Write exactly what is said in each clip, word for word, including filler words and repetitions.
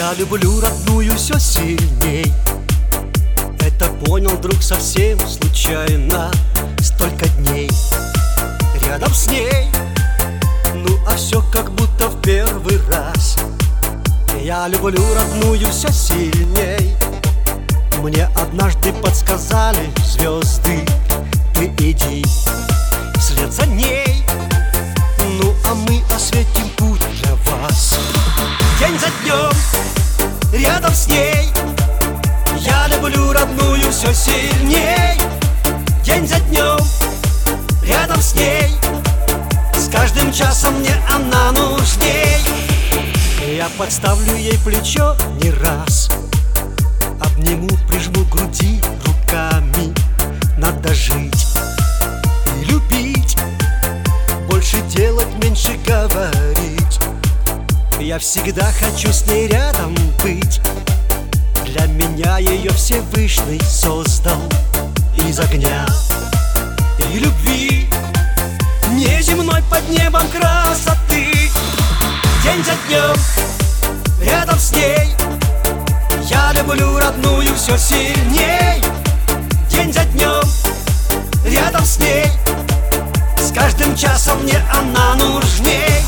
Я люблю родную все сильней. Это понял вдруг совсем случайно. Столько дней рядом с ней, ну а все как будто в первый раз. Я люблю родную все сильней. Мне однажды подсказали звезды: ты иди вслед за ней, ну а мы осветим путь для вас. День за днем рядом с ней. Я люблю родную все сильней. День за днем рядом с ней. С каждым часом мне она нужней. Я подставлю ей плечо не раз, обниму, прижму к груди руками. Надо жить и любить, больше делать, меньше говорить. Я всегда хочу с ней рядом быть. Для меня ее Всевышний создал из огня и любви, неземной под небом красоты. День за днем рядом с ней. Я люблю родную все сильней. День за днем рядом с ней. С каждым часом мне она нужней.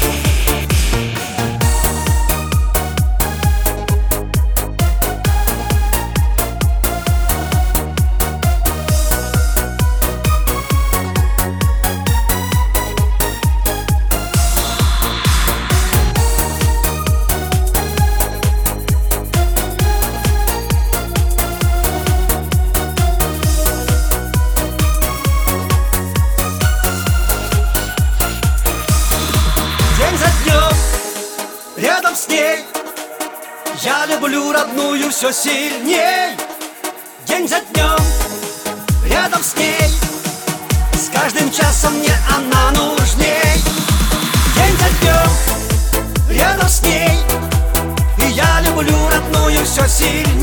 День за днем рядом с ней. Я люблю родную все сильней. День за днем рядом с ней. С каждым часом мне она нужней. День за днем рядом с ней. И я люблю родную все сильней.